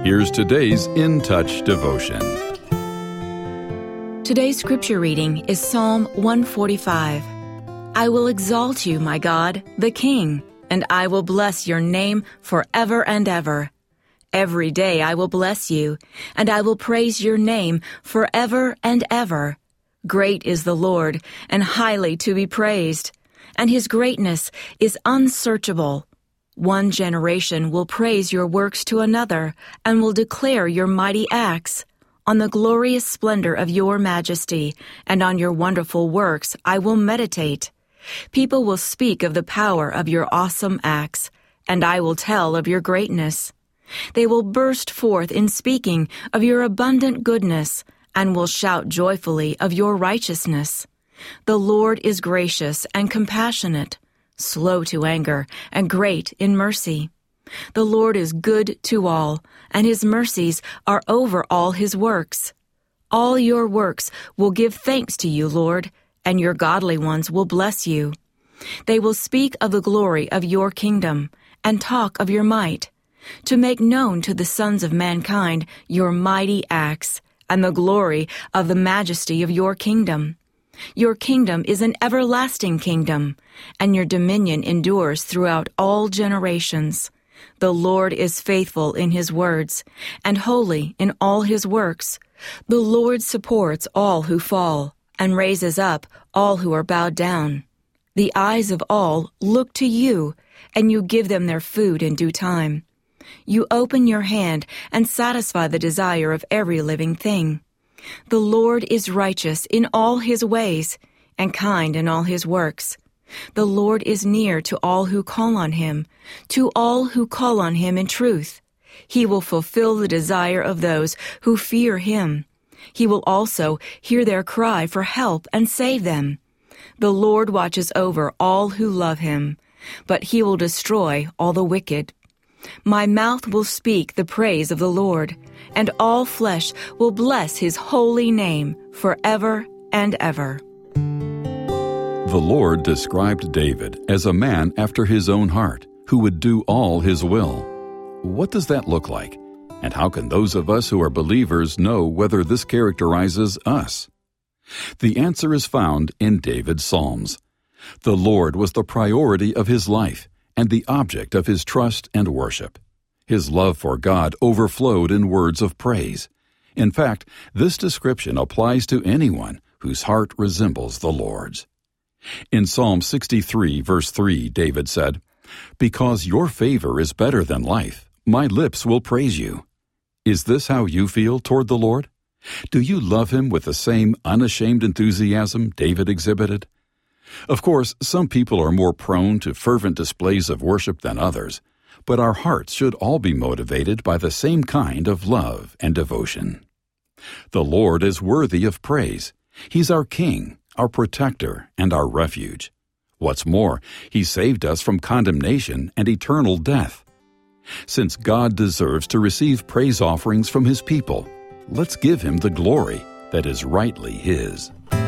Here's today's In Touch devotion. Today's scripture reading is Psalm 145. I will exalt you, my God, the King, and I will bless your name forever and ever. Every day I will bless you, and I will praise your name forever and ever. Great is the Lord, and highly to be praised, and his greatness is unsearchable. One generation will praise your works to another, and will declare your mighty acts. On the glorious splendor of your majesty, and on your wonderful works I will meditate. People will speak of the power of your awesome acts, and I will tell of your greatness. They will burst forth in speaking of your abundant goodness, and will shout joyfully of your righteousness. The Lord is gracious and compassionate, slow to anger, and great in mercy. The Lord is good to all, and his mercies are over all his works. All your works will give thanks to you, Lord, and your godly ones will bless you. They will speak of the glory of your kingdom, and talk of your might, to make known to the sons of mankind your mighty acts, and the glory of the majesty of your kingdom. Your kingdom is an everlasting kingdom, and your dominion endures throughout all generations. The Lord is faithful in his words, and holy in all his works. The Lord supports all who fall, and raises up all who are bowed down. The eyes of all look to you, and you give them their food in due time. You open your hand and satisfy the desire of every living thing. The Lord is righteous in all his ways, and kind in all his works. The Lord is near to all who call on him, to all who call on him in truth. He will fulfill the desire of those who fear him. He will also hear their cry for help and save them. The Lord watches over all who love him, but he will destroy all the wicked. My mouth will speak the praise of the Lord, and all flesh will bless his holy name forever and ever. The Lord described David as a man after his own heart, who would do all his will. What does that look like? And how can those of us who are believers know whether this characterizes us? The answer is found in David's Psalms. The Lord was the priority of his life and the object of his trust and worship. His love for God overflowed in words of praise. In fact, this description applies to anyone whose heart resembles the Lord's. In Psalm 63, verse 3, David said, "Because your favor is better than life, my lips will praise you." Is this how you feel toward the Lord? Do you love him with the same unashamed enthusiasm David exhibited? Of course, some people are more prone to fervent displays of worship than others, but our hearts should all be motivated by the same kind of love and devotion. The Lord is worthy of praise. He's our King, our protector, and our refuge. What's more, he saved us from condemnation and eternal death. Since God deserves to receive praise offerings from his people, let's give him the glory that is rightly his.